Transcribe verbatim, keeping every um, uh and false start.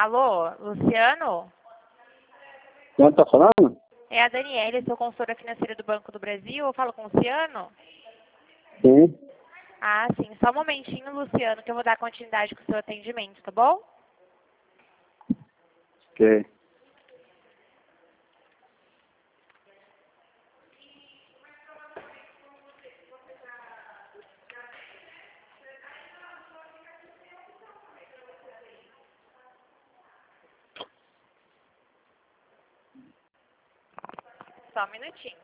Alô, Luciano? Quem está falando? É a Daniela, sou consultora financeira do Banco do Brasil. Eu falo com o Luciano? Sim. Ah, sim. Só um momentinho, Luciano, que eu vou dar continuidade com o seu atendimento, tá bom? Ok. Só um minutinho.